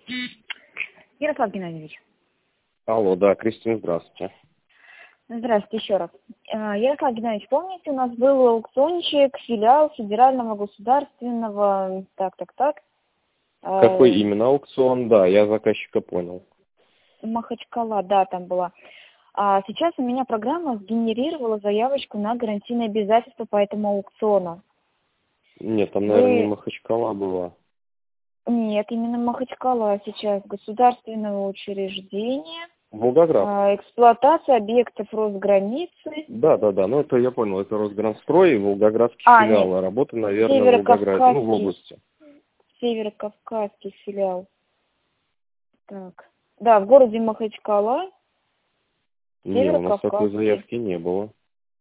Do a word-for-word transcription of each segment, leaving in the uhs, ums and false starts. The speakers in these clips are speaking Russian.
Ярослав Геннадьевич. Алло, да, Кристина, здравствуйте. Здравствуйте еще раз. Ярослав Геннадьевич, помните, у нас был аукциончик, филиал федерального государственного... Так, так, так. Какой именно аукцион? Да, я заказчика понял. Махачкала, да, там была. А сейчас у меня программа сгенерировала заявочку на гарантийное обязательство по этому аукциону. Нет, там, Вы... наверное, не Махачкала была. Нет, именно Махачкала сейчас. Государственное учреждение. Волгоград. А, эксплуатация объектов Росграницы. Да, да, да, ну это я понял, это Росгранстрой и Волгоградский А, филиал. нет. А работа, наверное, в Волгограде, ну, в области. Северокавказский филиал. Так. Да, в городе Махачкала. Нет, у нас такой заявки не было.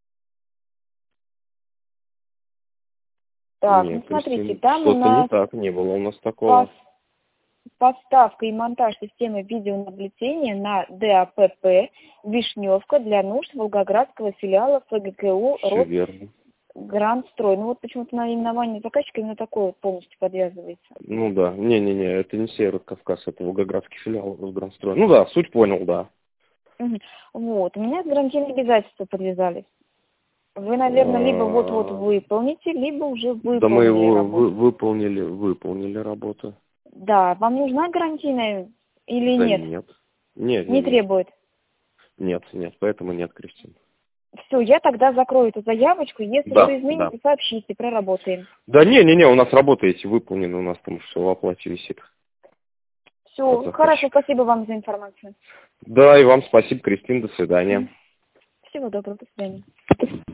Так, Нет, ну смотрите, Кристина, там у что-то нас не так, не было у нас такого. поставка и монтаж системы видеонаблюдения на ДАПП «Вишневка» для нужд Волгоградского филиала ФГКУ «Росгранстрой». Ну вот почему-то наименование заказчика именно такое вот полностью подвязывается. Ну да, не-не-не, это не Северо-Кавказ, это Волгоградский филиал Росгранстрой. Ну да, суть понял, да. Угу. Вот, у меня гарантийные обязательства подвязались. Вы, наверное, либо вот-вот выполните, либо уже выполнили Да мы его работу. вы, выполнили, выполнили работу. Да, вам нужна гарантийная или Да нет? нет. Нет, Не нет, требует? Нет, нет, поэтому нет, Кристина. Все, я тогда закрою эту заявочку. Если Да, что изменится, да. сообщите, проработаем. Да не-не-не, у нас работаете, выполнено, у нас там все в оплате висит. Все, хорошо, спасибо вам за информацию. Да, и вам спасибо, Кристина, до свидания. Всего доброго, до свидания.